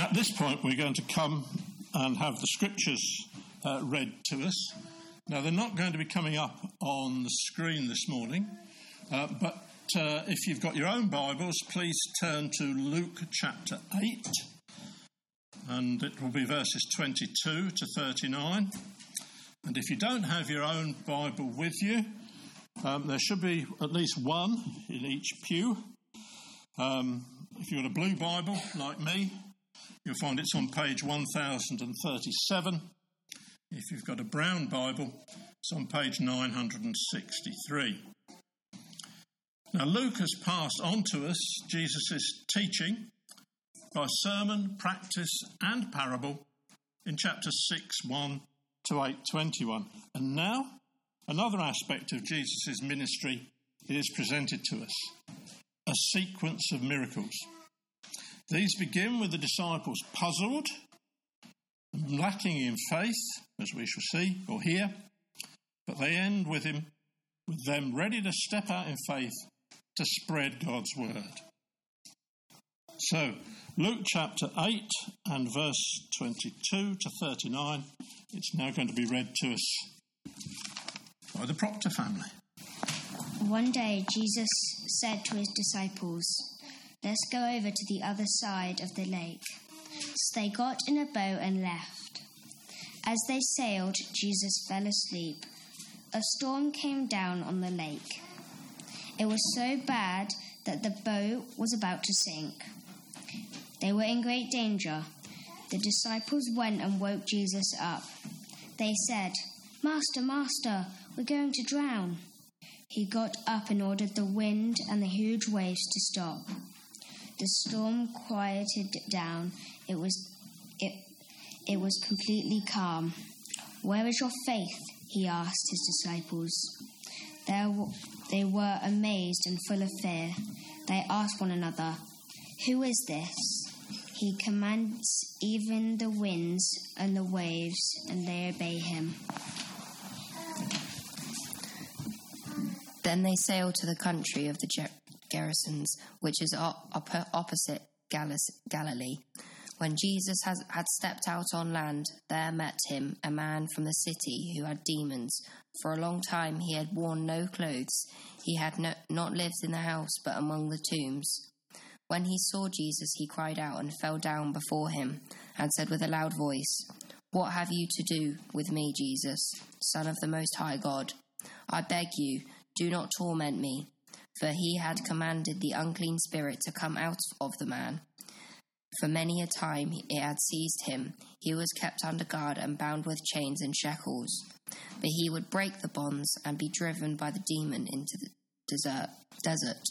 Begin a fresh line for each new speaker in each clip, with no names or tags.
At this point, we're going to come and have the scriptures read to us. Now, they're not going to be coming up on the screen this morning, but if you've got your own Bibles, please turn to Luke chapter 8, and it will be verses 22 to 39. And if you don't have your own Bible with you, there should be at least one in each pew. If you've got a blue Bible, like me, you'll find it's on page 1037. If you've got a brown Bible, it's on page 963. Now, Luke has passed on to us Jesus' teaching by sermon, practice and parable in chapters 6:1 to 8:21. And now, another aspect of Jesus' ministry is presented to us, a sequence of miracles. These begin with the disciples puzzled, lacking in faith, as we shall see or hear, but they end with them ready to step out in faith to spread God's word. So, Luke chapter 8 and verse 22 to 39, it's now going to be read to us by the Proctor family.
One day Jesus said to his disciples, "Let's go over to the other side of the lake." So they got in a boat and left. As they sailed, Jesus fell asleep. A storm came down on the lake. It was so bad that the boat was about to sink. They were in great danger. The disciples went and woke Jesus up. They said, "Master, Master, we're going to drown." He got up and ordered the wind and the huge waves to stop. The storm quieted down. It was completely calm. "Where is your faith?" he asked his disciples. They were amazed and full of fear. They asked one another, "Who is this? He commands even the winds and the waves, and they obey him."
Then they sailed to the country of the Gerasenes, which is opposite Galilee. When Jesus had stepped out on land, there met him a man from the city who had demons. For a long time he had worn no clothes. He had not lived in the house but among the tombs. When he saw Jesus, he cried out and fell down before him and said with a loud voice, "What have you to do with me, Jesus, Son of the Most High God? I beg you, do not torment me." For he had commanded the unclean spirit to come out of the man. For many a time it had seized him. He was kept under guard and bound with chains and shackles. But he would break the bonds and be driven by the demon into the desert.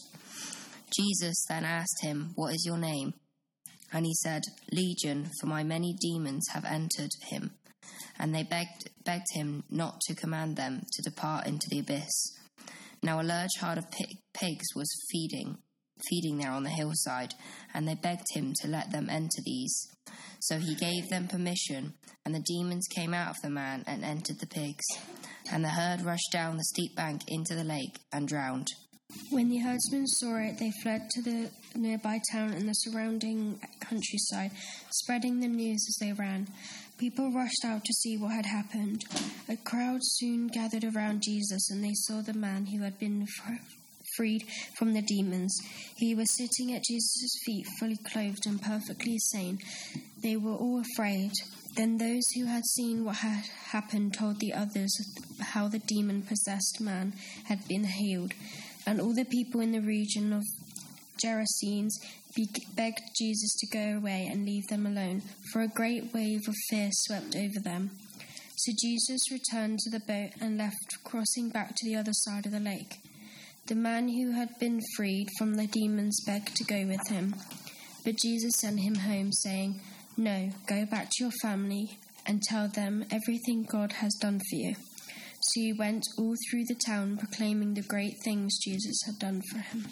Jesus then asked him, "What is your name?" And he said, "Legion, for my many demons have entered him." And they begged him not to command them to depart into the abyss. Now a large herd of pigs was feeding there on the hillside, and they begged him to let them enter these. So he gave them permission, and the demons came out of the man and entered the pigs. And the herd rushed down the steep bank into the lake and drowned.
When the herdsmen saw it, they fled to the nearby town and the surrounding countryside, spreading the news as they ran. People rushed out to see what had happened. A crowd soon gathered around Jesus, and they saw the man who had been freed from the demons. He was sitting at Jesus' feet, fully clothed and perfectly sane. They were all afraid. Then those who had seen what had happened told the others how the demon-possessed man had been healed. And all the people in the region of Gerasenes begged Jesus to go away and leave them alone, for a great wave of fear swept over them. So Jesus returned to the boat and left, crossing back to the other side of the lake. The man who had been freed from the demons begged to go with him. But Jesus sent him home, saying, "No, go back to your family and tell them everything God has done for you." So he went all through the town, proclaiming the great things Jesus had done for him.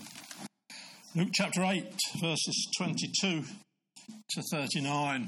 Luke chapter 8, verses 22 to 39.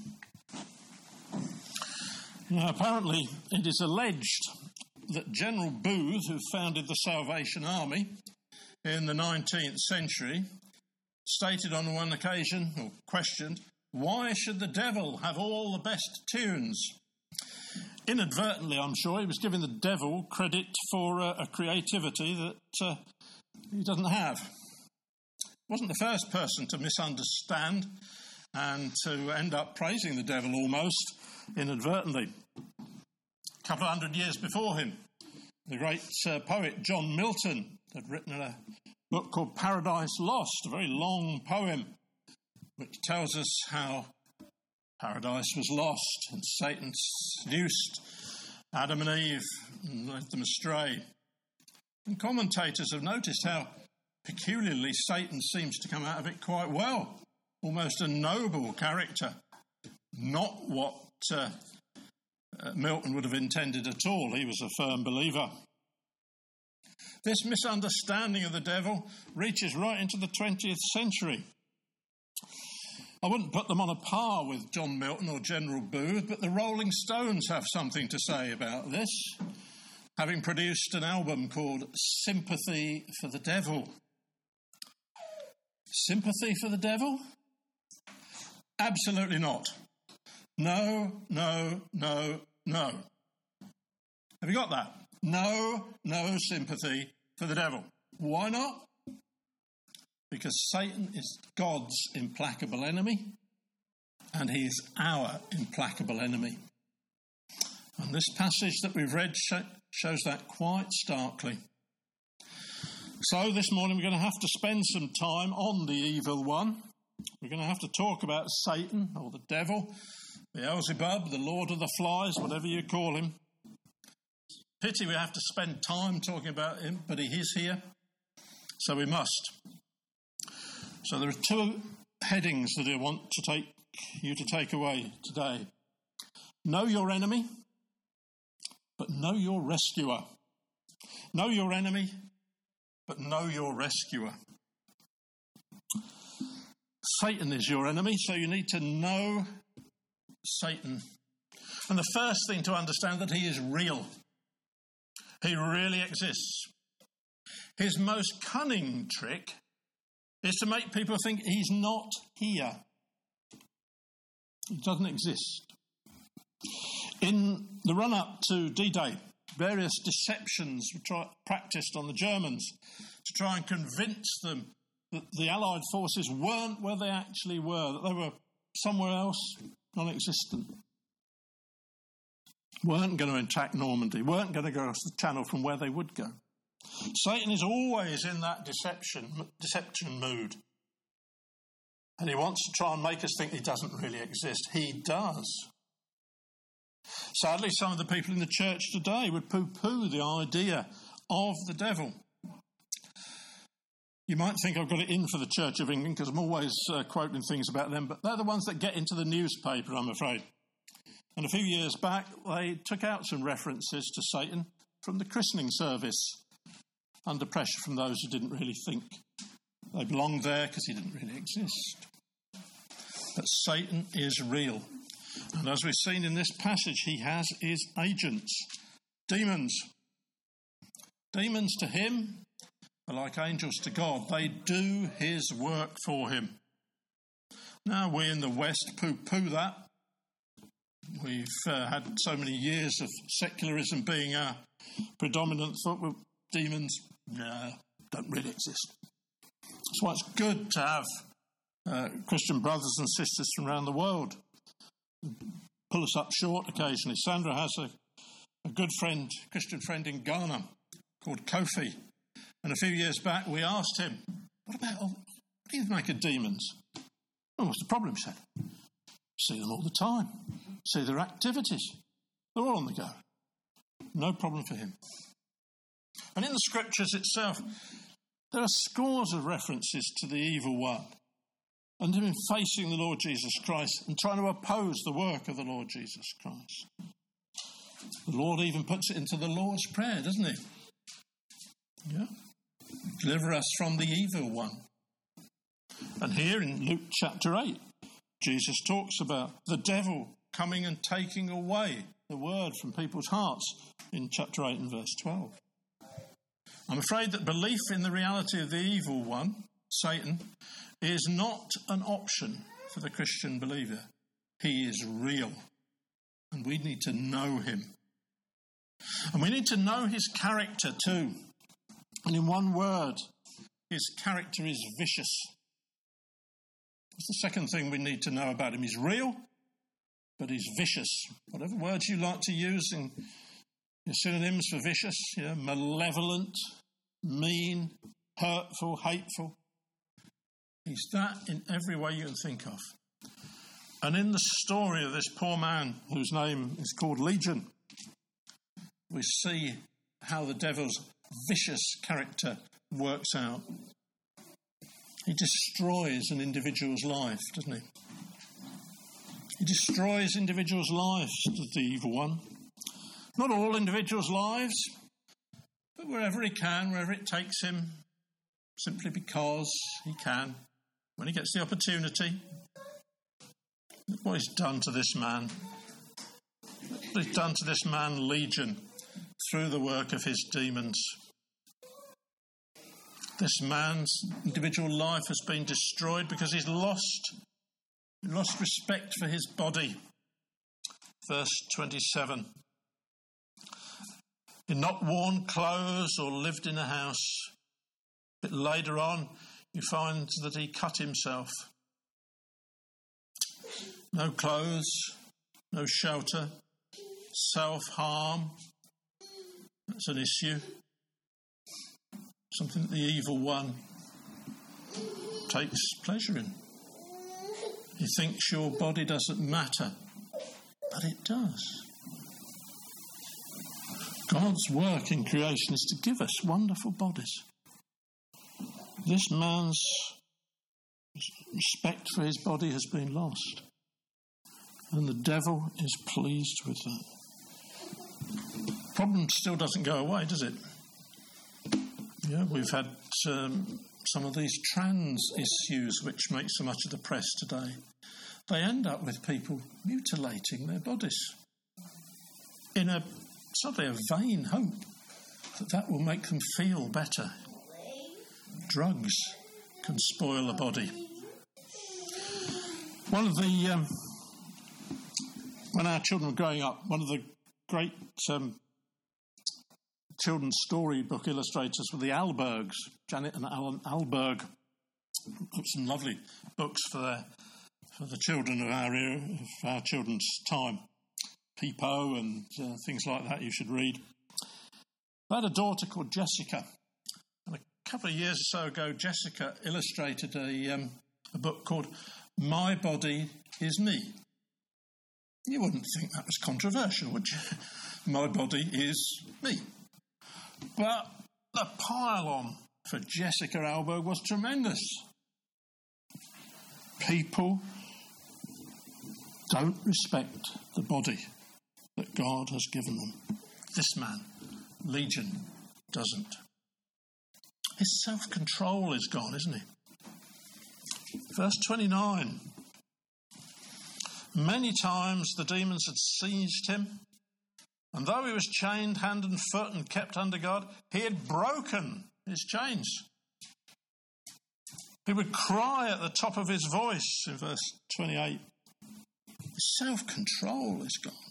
Now, apparently, it is alleged that General Booth, who founded the Salvation Army in the 19th century, stated on one occasion, or questioned, Why should the devil have all the best tunes? Inadvertently, I'm sure, he was giving the devil credit for a creativity that he doesn't have. Wasn't the first person to misunderstand and to end up praising the devil almost inadvertently. A couple of hundred years before him, the great poet John Milton had written a book called Paradise Lost, a very long poem which tells us how paradise was lost and Satan seduced Adam and Eve and led them astray. And commentators have noticed how peculiarly Satan seems to come out of it quite well, almost a noble character, not what Milton would have intended at all. He was a firm believer. This misunderstanding of the devil reaches right into the 20th century. I wouldn't put them on a par with John Milton or General Booth, but the Rolling Stones have something to say about this, having produced an album called Sympathy for the Devil. Sympathy for the devil? Absolutely not. No, no, no, no. Have you got that? No sympathy for the devil. Why not? Because Satan is God's implacable enemy, and he is our implacable enemy. And this passage that we've read shows that quite starkly. So this morning we're going to have to spend some time on the evil one. We're going to have to talk about Satan, or the devil, Beelzebub, the Lord of the Flies, whatever you call him. Pity we have to spend time talking about him, but he is here, so we must. So there are two headings that I want you to take away today. Know your enemy, but know your rescuer. Know your enemy, but know your rescuer. Satan is your enemy, so you need to know Satan. And the first thing to understand that he is real. He really exists. His most cunning trick is to make people think he's not here. He doesn't exist. In the run-up to D-Day, various deceptions were practiced on the Germans to try and convince them that the Allied forces weren't where they actually were, that they were somewhere else, non-existent. Weren't going to attack Normandy, weren't going to go across the Channel from where they would go. Satan is always in that deception mood. And he wants to try and make us think he doesn't really exist. He does. Sadly, some of the people in the church today would poo-poo the idea of the devil. You might think I've got it in for the Church of England because I'm always quoting things about them, but they're the ones that get into the newspaper, I'm afraid. And a few years back, they took out some references to Satan from the christening service, under pressure from those who didn't really think they belonged there because he didn't really exist. But Satan is real. And as we've seen in this passage, he has his agents, demons. Demons to him are like angels to God. They do his work for him. Now we in the West poo-poo that. We've had so many years of secularism being our predominant thought. Well, demons, no, don't really exist. That's why it's good to have Christian brothers and sisters from around the world pull us up short occasionally. Sandra has a good friend, Christian friend in Ghana called Kofi. And a few years back we asked him, what do you make of demons? Oh, what's the problem, he said? See them all the time. See their activities. They're all on the go. No problem for him. And in the scriptures itself, there are scores of references to the evil one and him facing the Lord Jesus Christ and trying to oppose the work of the Lord Jesus Christ. The Lord even puts it into the Lord's Prayer, doesn't he? Yeah. Deliver us from the evil one. And here in Luke chapter 8, Jesus talks about the devil coming and taking away the word from people's hearts in chapter 8 and verse 12. I'm afraid that belief in the reality of the evil one, Satan, is not an option for the Christian believer. He is real, and we need to know him. And we need to know his character too. And in one word, his character is vicious. That's the second thing we need to know about him. He's real, but he's vicious. Whatever words you like to use in your synonyms for vicious, malevolent, mean, hurtful, hateful. He's that in every way you can think of. And in the story of this poor man whose name is called Legion, we see how the devil's vicious character works out. He destroys an individual's life, doesn't he? He destroys individuals' lives, the evil one. Not all individuals' lives, but wherever he can, wherever it takes him, simply because he can, when he gets the opportunity. Look what he's done to this man. Look what he's done to this man, Legion, through the work of his demons. This man's individual life has been destroyed because he's lost respect for his body. Verse 27. He'd not worn clothes or lived in a house. A bit later on, you find that he cut himself. No clothes, no shelter, self-harm. That's an issue. Something that the evil one takes pleasure in. He thinks your body doesn't matter, but it does. God's work in creation is to give us wonderful bodies. This man's respect for his body has been lost, and the devil is pleased with that. Problem still doesn't go away, does it? Yeah, we've had some of these trans issues which make so much of the press today. They end up with people mutilating their bodies in a vain hope that will make them feel better. Drugs can spoil a body. When our children were growing up, one of the great children's storybook illustrators were the Albergs, Janet and Alan Alberg. Some lovely books for the children of our era, of our children's time. Peepo and things like that you should read. They had a daughter called Jessica. And a couple of years or so ago, Jessica illustrated a book called My Body Is Me. You wouldn't think that was controversial, would you? My body is me. But the pile-on for Jessica Alberg was tremendous. People don't respect the body that God has given them. This man, Legion, doesn't. His self-control is gone, isn't he? Verse 29. Many times the demons had seized him, and though he was chained hand and foot and kept under guard, he had broken his chains. He would cry at the top of his voice in verse 28. His self-control is gone.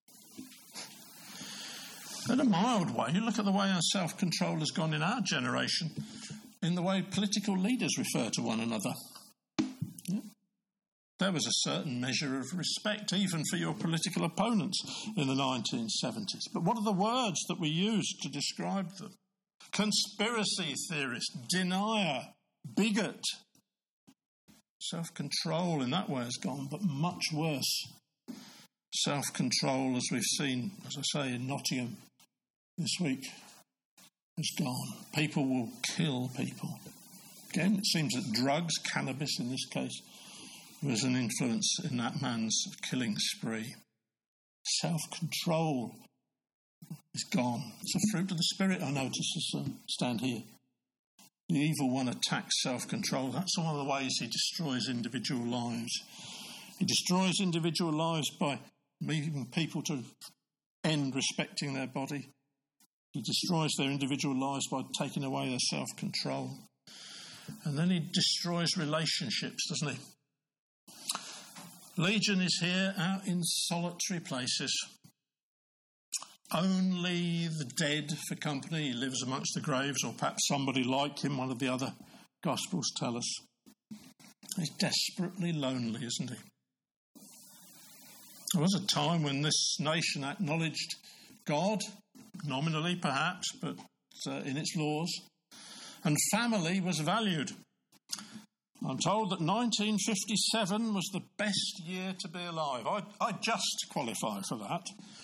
In a mild way, you look at the way our self-control has gone in our generation, in the way political leaders refer to one another. Yeah. There was a certain measure of respect, even for your political opponents in the 1970s. But what are the words that we use to describe them? Conspiracy theorist, denier, bigot. Self-control in that way has gone, but much worse. Self-control, as we've seen, as I say, in Nottingham this week, has gone. People will kill people. Again, it seems that drugs, cannabis in this case, was an influence in that man's killing spree. Self-control is gone. It's a fruit of the Spirit, I notice, as I stand here. The evil one attacks self-control. That's one of the ways he destroys individual lives. He destroys individual lives by leaving people to end respecting their body. He destroys their individual lives by taking away their self-control. And then he destroys relationships, doesn't he? Legion is here out in solitary places. Only the dead for company. He lives amongst the graves, or perhaps somebody like him, one of the other Gospels tell us. He's desperately lonely, isn't he? There was a time when this nation acknowledged God, nominally perhaps, but in its laws, and family was valued. I'm told that 1957 was the best year to be alive. I just qualify for that.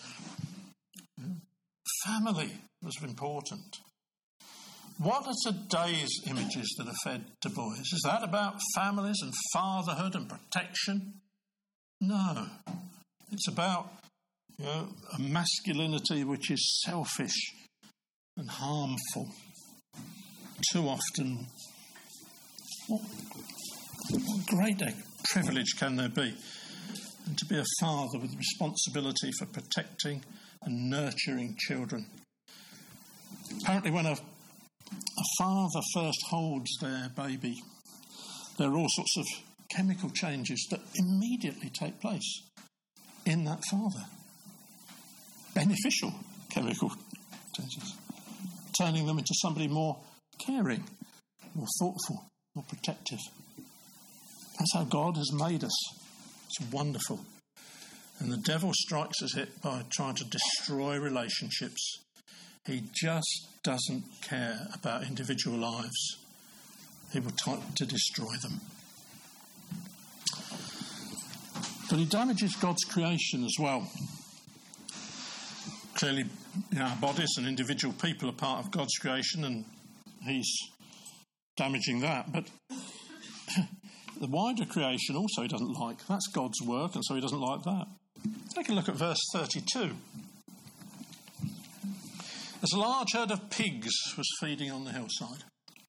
Family was important. What are today's images that are fed to boys? Is that about families and fatherhood and protection? No. It's about a masculinity which is selfish and harmful. Too often, what great a privilege can there be? And to be a father with responsibility for protecting and nurturing children. Apparently, when a father first holds their baby, there are all sorts of chemical changes that immediately take place in that father. Beneficial chemical changes, turning them into somebody more caring, more thoughtful, more protective. That's how God has made us. It's wonderful. And the devil strikes us hit by trying to destroy relationships. He just doesn't care about individual lives. He will try to destroy them. But he damages God's creation as well. Clearly, our bodies and individual people are part of God's creation, and he's damaging that. But the wider creation also he doesn't like. That's God's work, and so he doesn't like that. Take a look at verse 32. As a large herd of pigs was feeding on the hillside,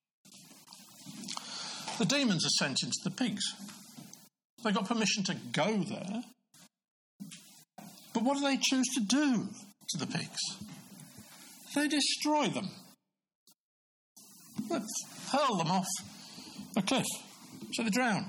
the demons are sent into the pigs. They got permission to go there, but what do they choose to do to the pigs? They destroy them. They hurl them off a cliff so they drown.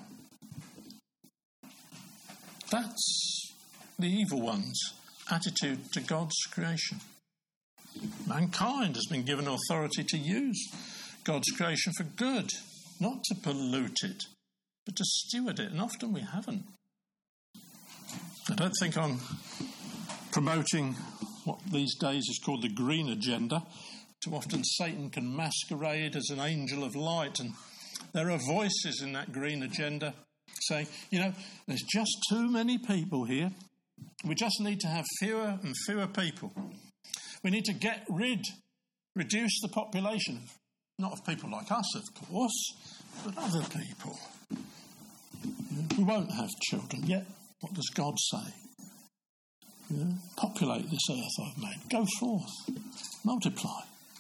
That's the evil one's attitude to God's creation. Mankind has been given authority to use God's creation for good, not to pollute it, but to steward it, and often we haven't. I don't think I'm promoting what these days is called the green agenda. Too often Satan can masquerade as an angel of light, and there are voices in that green agenda saying, there's just too many people here. We just need to have fewer and fewer people. We need to reduce the population, not of people like us, of course, but other people. We won't have children, yet what does God say? Populate this earth I've made. Go forth. Multiply.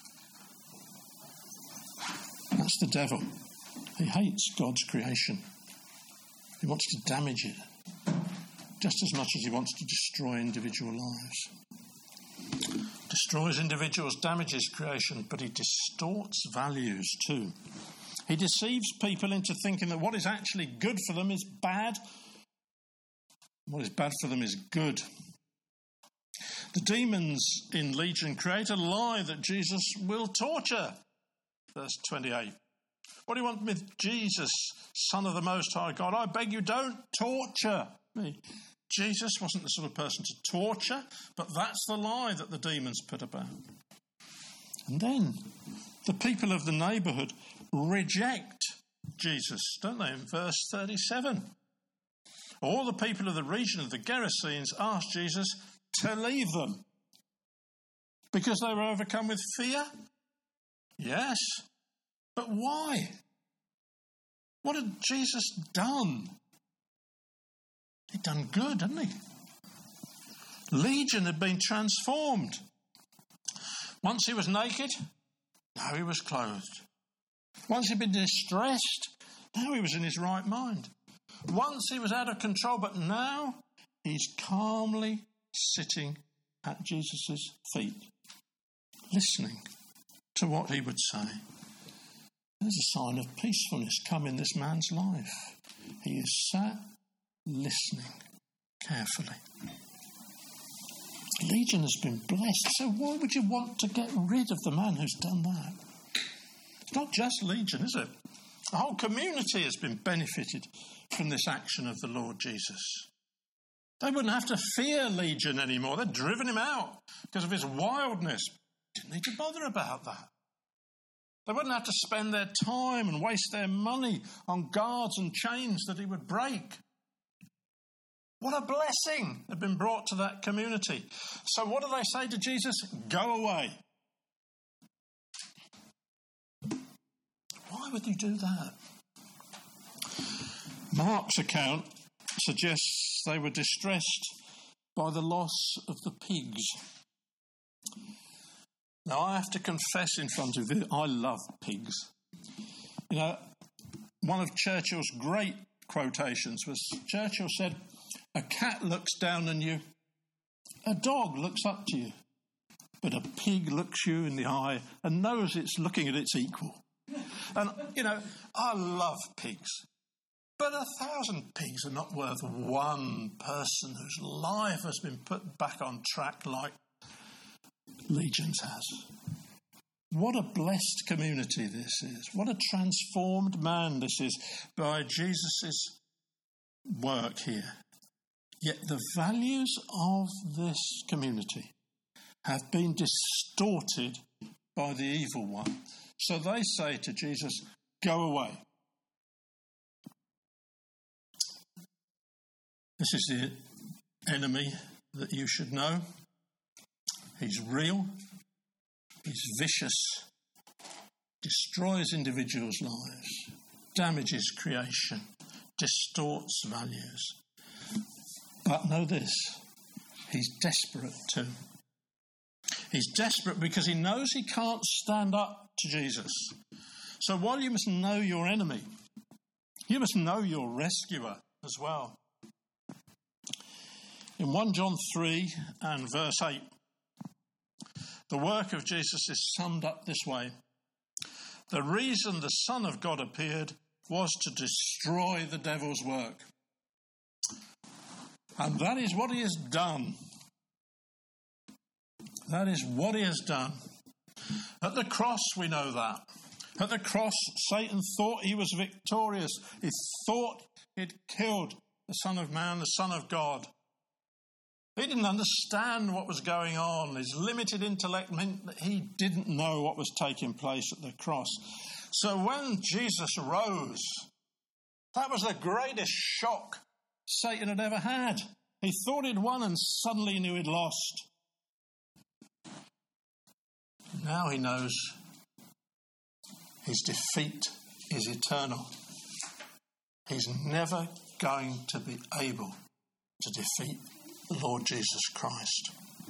That's the devil. He hates God's creation. He wants to damage it just as much as he wants to destroy individual lives. Destroys individuals, damages creation, but he distorts values too. He deceives people into thinking that what is actually good for them is bad. What is bad for them is good. The demons in Legion create a lie that Jesus will torture. Verse 28. What do you want with Jesus, Son of the Most High God? I beg you, don't torture me. Jesus wasn't the sort of person to torture, but that's the lie that the demons put about. And then the people of the neighbourhood reject Jesus, don't they, in verse 37? All the people of the region of the Gerasenes asked Jesus to leave them because they were overcome with fear. Yes, but why? What had Jesus done? He'd done good, hadn't he? Legion had been transformed. Once he was naked, now he was clothed. Once he'd been distressed, now he was in his right mind. Once he was out of control, but now he's calmly sitting at Jesus' feet, listening to what he would say. There's a sign of peacefulness come in this man's life. He is sat listening. carefully. Legion has been blessed, so why would you want to get rid of the man who's done that? It's not just Legion, is it? The whole community has been benefited from this action of the Lord Jesus. They wouldn't have to fear Legion anymore. They'd driven him out because of his wildness. Didn't need to bother about that. They wouldn't have to spend their time and waste their money on guards and chains that he would break. What a blessing had been brought to that community. So what do they say to Jesus? Go away. Why would you do that? Mark's account suggests they were distressed by the loss of the pigs. Now, I have to confess in front of you, I love pigs. You know, one of Churchill's great quotations was, Churchill said, a cat looks down on you, a dog looks up to you, but a pig looks you in the eye and knows it's looking at its equal. And, you know, I love pigs. But 1,000 pigs are not worth one person whose life has been put back on track like Legion's has. What a blessed community this is. What a transformed man this is by Jesus' work here. Yet the values of this community have been distorted by the evil one. So they say to Jesus, go away. This is the enemy that you should know. He's real, he's vicious, destroys individuals' lives, damages creation, distorts values. But know this, he's desperate too. He's desperate because he knows he can't stand up to Jesus. So while you must know your enemy, you must know your rescuer as well. In 1 John 3 and verse 8, the work of Jesus is summed up this way. The reason the Son of God appeared was to destroy the devil's work. And that is what he has done. That is what he has done. At the cross, we know that. At the cross, Satan thought he was victorious. He thought he'd killed the Son of Man, the Son of God. He didn't understand what was going on. His limited intellect meant that he didn't know what was taking place at the cross. So when Jesus rose, that was the greatest shock Satan had ever had. He thought he'd won and suddenly knew he'd lost. Now he knows his defeat is eternal. He's never going to be able to defeat the Lord Jesus Christ.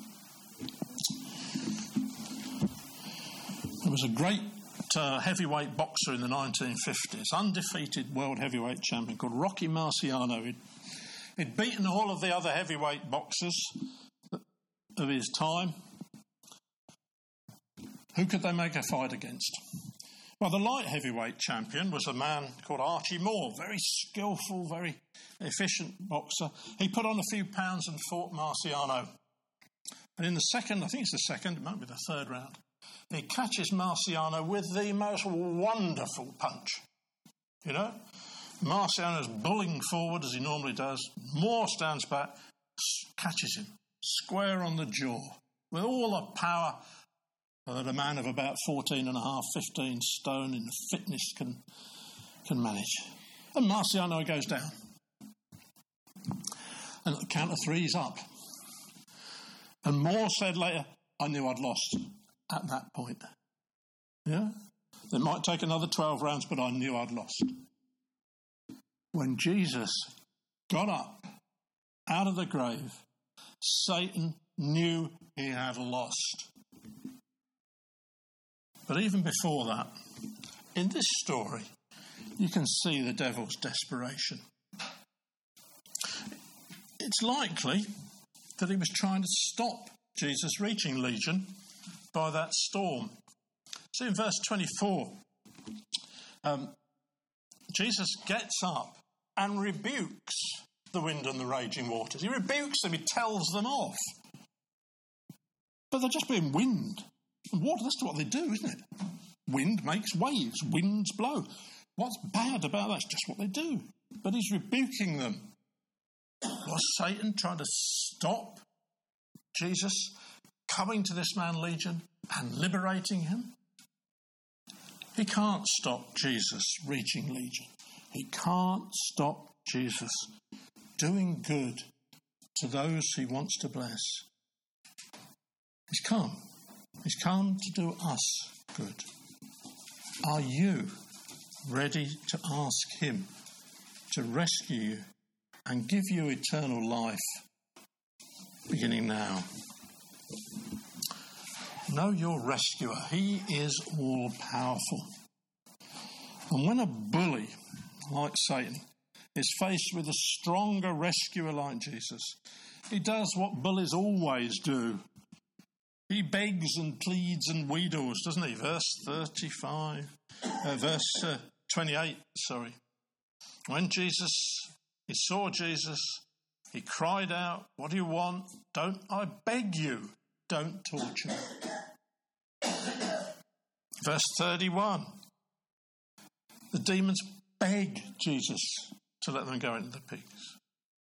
There was a great heavyweight boxer in the 1950s, undefeated world heavyweight champion called Rocky Marciano. He'd beaten all of the other heavyweight boxers of his time. Who could they make a fight against? Well, the light heavyweight champion was a man called Archie Moore, very skillful, very efficient boxer. He put on a few pounds and fought Marciano. And in the second, I think it's the second, it might be the third round, he catches Marciano with the most wonderful punch. You know, Marciano's bullying forward as he normally does. Moore stands back, catches him square on the jaw with all the power that a man of about 14.5, 15 stone in fitness can manage. And Marciano goes down. And at the count of three, he's up. And Moore said later, I knew I'd lost at that point. Yeah? It might take another 12 rounds, but I knew I'd lost. When Jesus got up out of the grave, Satan knew he had lost. But even before that, in this story, you can see the devil's desperation. It's likely that he was trying to stop Jesus reaching Legion by that storm. See in verse 24, Jesus gets up and rebukes the wind and the raging waters. He rebukes them, he tells them off. But they're just being wind and water. That's what they do, isn't it? Wind makes waves, winds blow. What's bad about that? It's just what they do. But he's rebuking them. Was Satan trying to stop Jesus coming to this man Legion and liberating him? He can't stop Jesus reaching Legion. He can't stop Jesus doing good to those he wants to bless. He's come. He's come to do us good. Are you ready to ask him to rescue you and give you eternal life beginning now? Know your rescuer. He is all-powerful. And when a bully like Satan is faced with a stronger rescuer like Jesus, he does what bullies always do. He begs and pleads and wheedles, doesn't he? Verse 28, When he saw Jesus, he cried out, "What do you want? Don't I beg you, don't torture me." Verse 31, the demons beg Jesus to let them go into the pigs.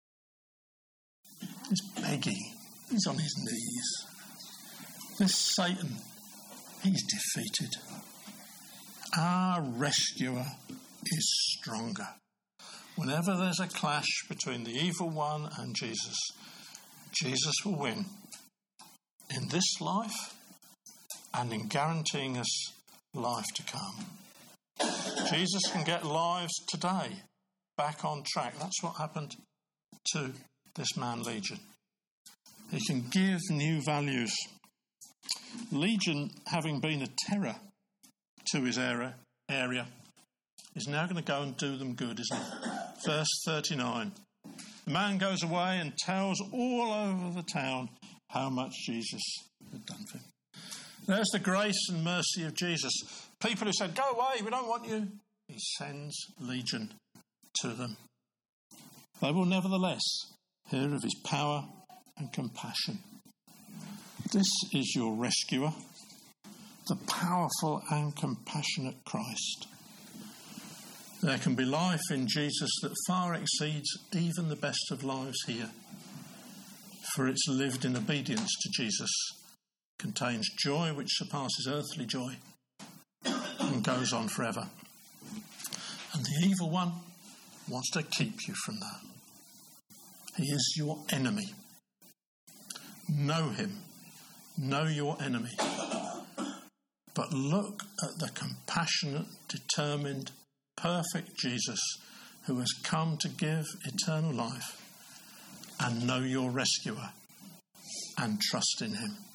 He's begging. He's on his knees. This Satan, he's defeated. Our rescuer is stronger. Whenever there's a clash between the evil one and Jesus, Jesus will win in this life and in guaranteeing us life to come. Jesus can get lives today back on track. That's what happened to this man Legion. He can give new values. Legion, having been a terror to his area, is now going to go and do them good, isn't it? Verse 39. The man goes away and tells all over the town how much Jesus had done for him. There's the grace and mercy of Jesus. People who said, "Go away, we don't want you," he sends Legion to them. They will nevertheless hear of his power and compassion. This is your rescuer, the powerful and compassionate Christ. There can be life in Jesus that far exceeds even the best of lives here, for it's lived in obedience to Jesus, contains joy which surpasses earthly joy and goes on forever. And the evil one wants to keep you from that. He is your enemy. Know him. Know your enemy. But look at the compassionate, determined, perfect Jesus who has come to give eternal life, and know your rescuer and trust in him.